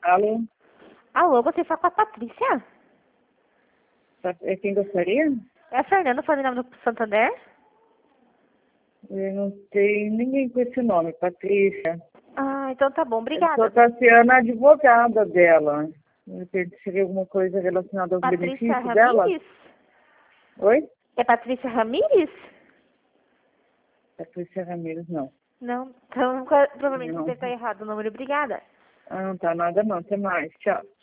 Alô? Alô, você fala com a Patrícia? É quem gostaria? É a Fernanda falando em nome do Santander? Eu não tenho ninguém com esse nome, Patrícia. Ah, então tá bom, Eu sou obrigada. a Tassiana, a advogada dela. De repente seria alguma coisa relacionada aos Patrícia benefícios dela? Ramires? Oi? É Patrícia Ramires? Patrícia Ramirez, não. Não, então provavelmente Não. você está errado o número, obrigada. Ah, não tá nada não. Até mais. Tchau.